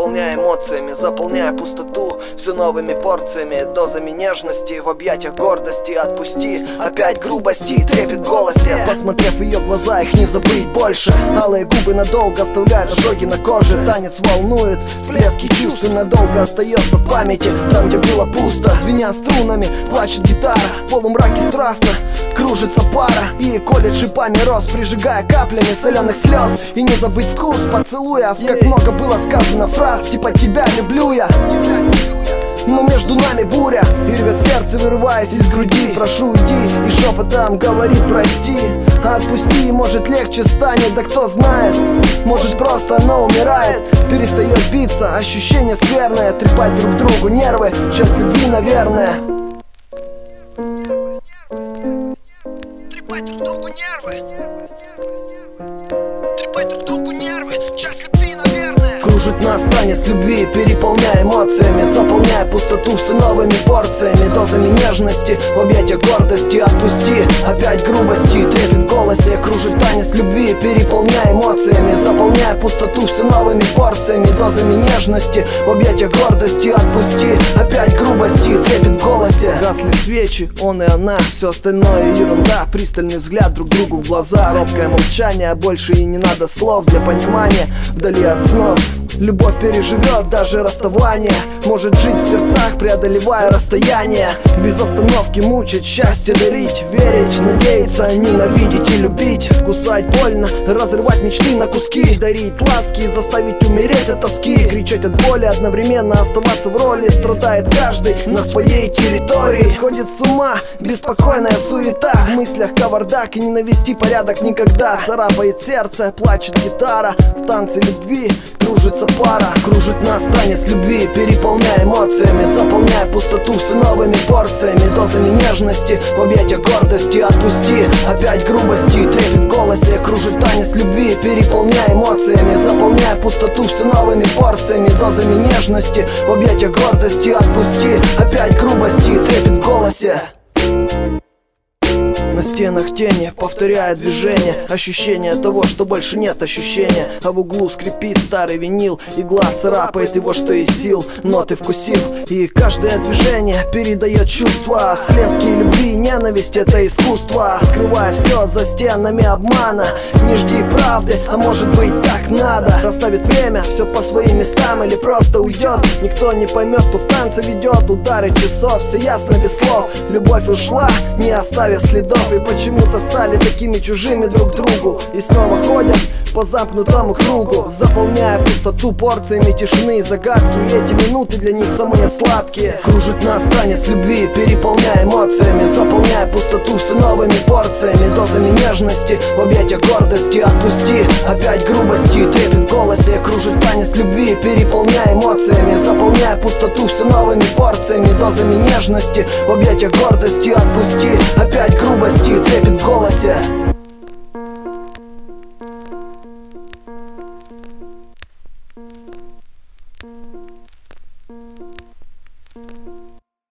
переполняя эмоциями, заполняя пустоту все новыми порциями, дозами нежности, в объятиях гордости. Отпусти опять грубости, трепет в голосе. Посмотрев в ее глаза, их не забыть больше. Алые губы надолго оставляют ожоги на коже. Танец волнует, всплески чувств и надолго остается в памяти. Там, где было пусто, звеня струнами, плачет гитара. В полумраке страстно кружится пара, и колет шипами роз, прижигая каплями соленых слез. И не забыть вкус поцелуя, как много было сказано фраз, типа тебя люблю я. Но между нами буря, и рвет сердце, вырываясь из груди. Прошу, уйди, и шепотом говори прости. А отпусти, может легче станет, да кто знает. Может просто оно умирает, перестает биться, ощущение скверное. Трепать друг другу нервы, часть любви, наверное. Трепать друг другу нервы. Трепать друг другу нервы, часть любви, наверное. Кружит нас танец любви, переполняя эмоциями, заполняя пустоту все новыми порциями, дозами нежности, в объятиях гордости. Отпусти опять грубости, трепет в голосе. Кружит танец любви, переполняя эмоциями, заполняя пустоту все новыми порциями, дозами нежности, в объятиях гордости. Отпусти опять грубости, трепет в голосе. Гасли свечи, он и она, все остальное ерунда. Пристальный взгляд друг другу в глаза, робкое молчание, больше и не надо слов для понимания. Вдали от снов любовь переживет даже расставание, может жить в сердцах, преодолевая расстояние. Без остановки мучить, счастье дарить, верить, надеяться, ненавидеть и любить. Кусать больно, разрывать мечты на куски, дарить ласки, заставить умереть от тоски. Кричать от боли, одновременно оставаться в роли. Страдает каждый на своей территории. Сходит с ума беспокойная суета, в мыслях кавардак, и не навести порядок никогда. Царапает сердце, плачет гитара, в танце любви кружится пара. Кружит нас танец любви, переполняя эмоциями, заполняя пустоту все новыми порциями, дозами нежности, в объятиях гордости. Отпусти опять грубости, трепет в голосе. Кружит танец любви, переполняя эмоциями, заполняя пустоту все новыми порциями, дозами нежности, в объятиях гордости. Отпусти опять грубости, трепет в голосе. На стенах тени, повторяя движение, ощущение того, что больше нет ощущения. А в углу скрипит старый винил, игла царапает его, что из сил. Ноты вкусив, и каждое движение передает чувства. Всплески любви, ненависть — это искусство. Скрывая все за стенами обмана, не жди правды, а может быть так надо. Расставит время, все по своим местам или просто уйдет. Никто не поймет, кто в танце ведет. Удары часов, все ясно без слов. Любовь ушла, не оставив следов. И почему-то стали такими чужими друг другу, и снова ходят по замкнутому кругу, заполняя пустоту порциями тишины и загадки. И эти минуты для них самые сладкие. Кружит нас танец любви, переполняя эмоциями, заполняя пустоту все новыми порциями, дозами нежности, в объятиях гордости. Отпусти опять грубости, трепет в голосе. Кружит танец любви, переполняя эмоциями, заполняя пустоту все новыми порциями, дозами нежности, в объятиях гордости. Отпусти опять грубости.